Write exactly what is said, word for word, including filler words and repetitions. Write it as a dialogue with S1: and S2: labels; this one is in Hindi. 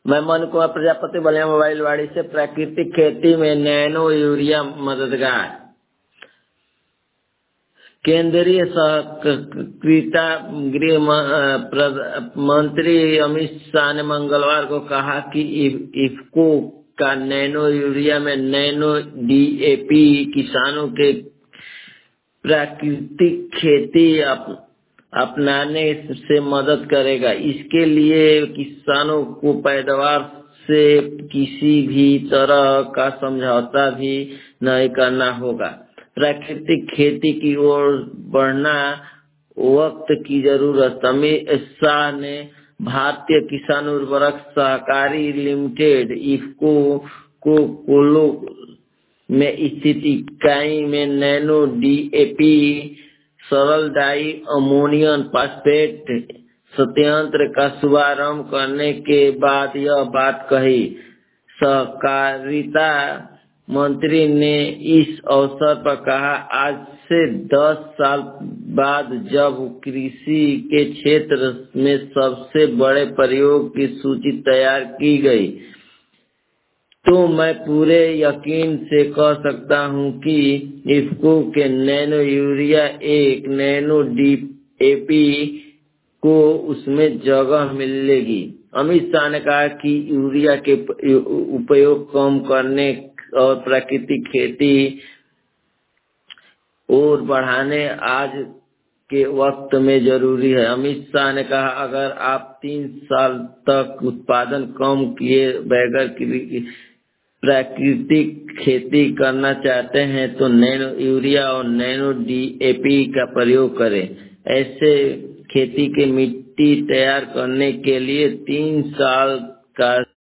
S1: मैं मन कुमार प्रजापति बलिया मोबाइल वाड़ी से। प्राकृतिक खेती में नैनो यूरिया मददगार। केंद्रीय सहकारिता गृह मंत्री अमित शाह ने मंगलवार को कहा कि इफ्को का नैनो यूरिया में नैनो डीएपी किसानों के प्राकृतिक खेती अप, अपनाने से मदद करेगा। इसके लिए किसानों को पैदावार से किसी भी तरह का समझौता भी नहीं करना होगा। प्राकृतिक खेती की ओर बढ़ना वक्त की जरूरत। अमित शाह ने भारतीय किसान उर्वरक सहकारी लिमिटेड इफ्को को कोलो में स्थित इकाई में नैनो डीएपी सरल डाई अमोनियम फॉस्फेट संयंत्र का शुभारंभ करने के बाद यह बात कही। सहकारिता मंत्री ने इस अवसर पर कहा, आज से दस साल बाद जब कृषि के क्षेत्र में सबसे बड़े प्रयोग की सूची तैयार की गई, तो मैं पूरे यकीन से कह सकता हूं कि इफ्को के नैनो यूरिया एक नैनो डीएपी को उसमें जगह मिलेगी। अमित शाह ने कहा कि यूरिया के उपयोग कम करने और प्राकृतिक खेती और बढ़ाने आज के वक्त में जरूरी है। अमित शाह ने कहा, अगर आप तीन साल तक उत्पादन कम किए बगैर प्राकृतिक खेती करना चाहते हैं तो नैनो यूरिया और नैनो डीएपी का प्रयोग करें। ऐसे खेती की मिट्टी तैयार करने के लिए तीन साल का